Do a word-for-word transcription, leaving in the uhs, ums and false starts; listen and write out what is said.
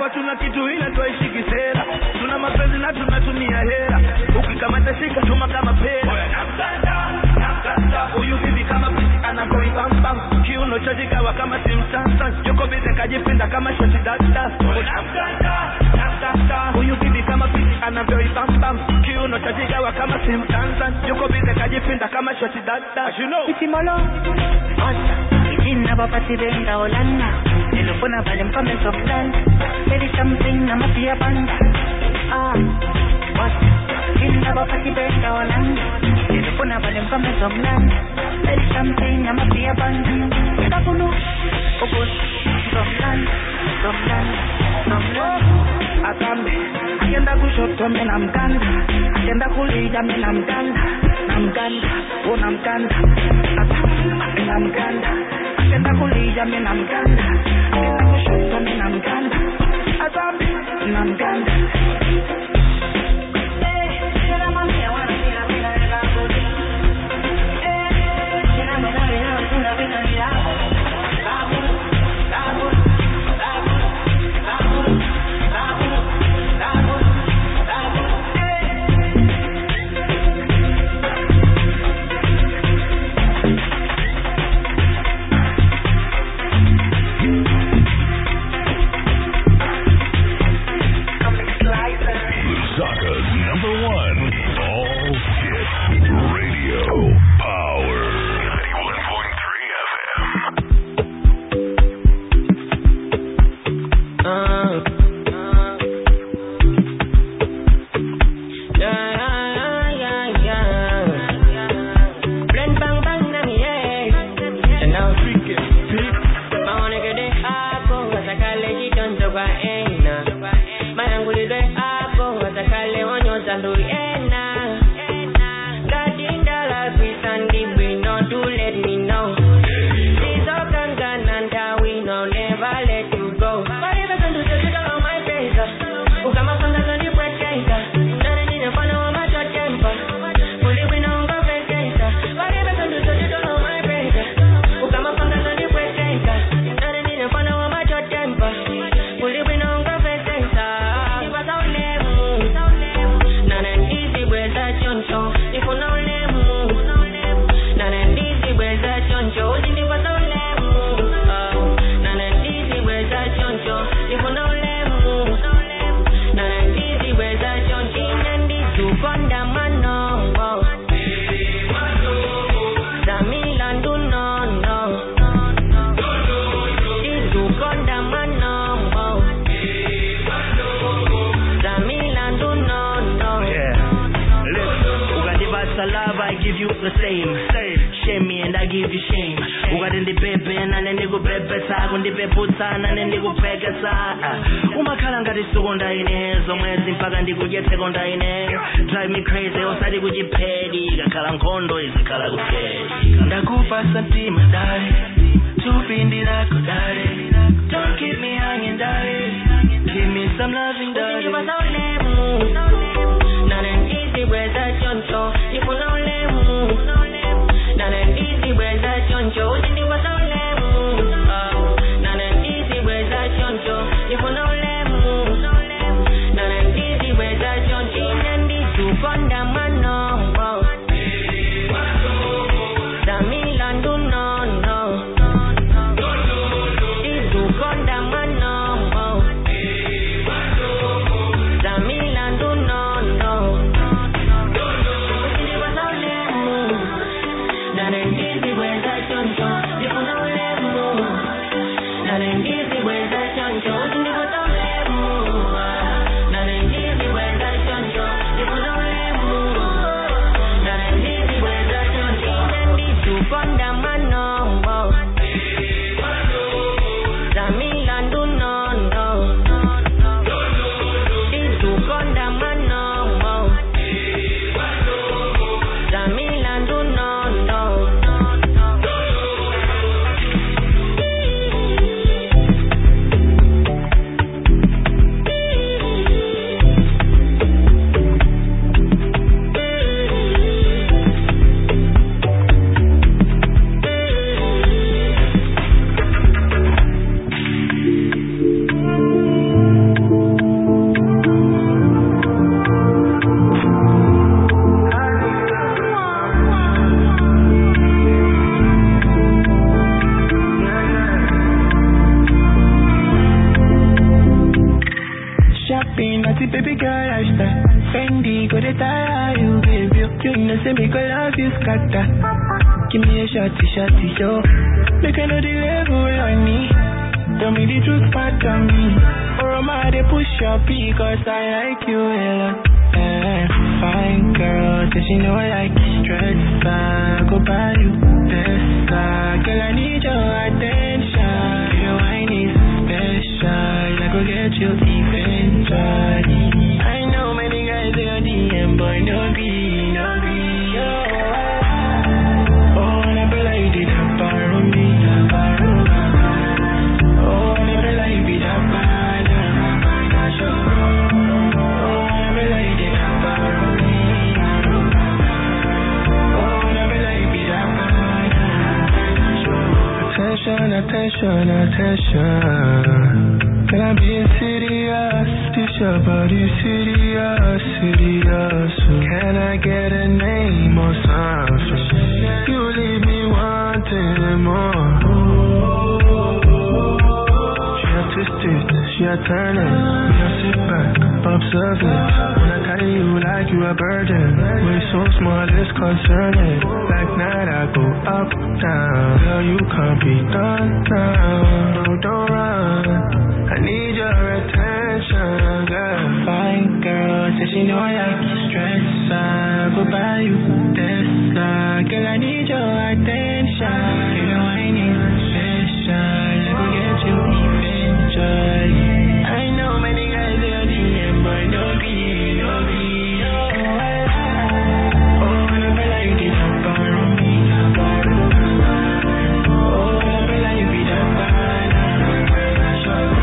kwa tuna kitu ila tuishi kisera. Tuna mapenzi na tunatumia hela. Ukikamata shika tuma kama pera. Nakanda, nakanda. Huyu bibi kama pisi anakoi bam bam. Kiuno chajigawa kama simsasa. Yuko bize kajipinda kama shoti dada. Nakanda, nakanda. Huyu bibi kama pisi anakoi bam bam. Kiuno chajigawa kama simsasa. Yuko bize kajipinda kama shoti dada. As you know. Itimolo. Asa. Itina bapati benga Holanda. Telefona vale mfame softland. Maybe something na mafia banda. Ah. What? Itina bapati benga Holanda. Telefona vale mfame softland. Maybe something na mafia banda. Takunu. Obos. Softland. Softland. Softland. Akambe. Akienda kushoto mena mkanda. Akienda kulia mena mkanda. Na mkanda. Una mkanda. Ata. Na mkanda. Akienda kulia mena mkanda. Akienda kushoto mena mkanda. Akambe. Na mkanda. Baby girl, I start Fendi, go to tire you, baby. You know, say me go love you, scatter. Give me a shotty, shotty, yo. Make I know the level on me. Tell me the truth, part of me. Or am I they push your P, cause I like you, hella. Yeah, fine girl, says she know I like stress. I go buy you this, uh, girl, I need your attention. Your wine is special. I go get you eventually. I know many guys in your D M, but no be, no be, oh. Oh, never like it, that bar on me, that bar on me. Oh, never like it, that bar, that bar, that show. Oh, never like it, that bar on me. Oh, never like it, that bar, that show. Attention, attention, attention. Can I be serious? This your body serious, serious. Can I get a name or something? You leave me wanting more. She a twist it, she a turn it. Me a sit back, observe it. When I carry you like you a burden. Way so small it's concerning. Like night I go up, down. Girl you can't be done now. No, don't run. I need your attention, girl. Fine girl, says she know I like you stress. I go buy you this, uh, girl. I need your attention. You know I need special. I go get you eventually. I know many guys in your D M, but no be, no be, oh. Oh, I never like it, that bar on me, that bar on me. Oh, I never like it, that bar, that bar, that show.